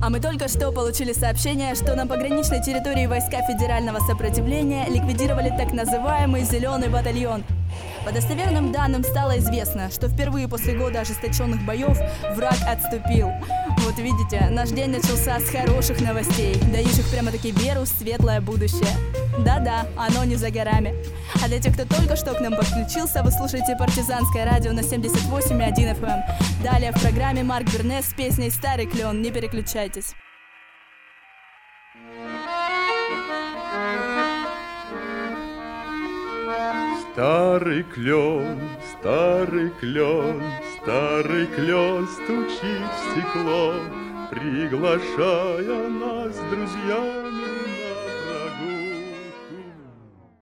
А мы только что получили сообщение, что на пограничной территории войска федерального сопротивления ликвидировали так называемый «Зеленый батальон». По достоверным данным стало известно, что впервые после года ожесточенных боев враг отступил. Вот видите, наш день начался с хороших новостей, дающих прямо-таки веру в светлое будущее. Да-да, оно не за горами. А для тех, кто только что к нам подключился, вы слушаете партизанское радио на 78,1 FM. Далее в программе Марк Бернес с песней «Старый клен». Не переключайтесь. Старый клен, старый клен, старый клен стучит в стекло, приглашая нас с друзьями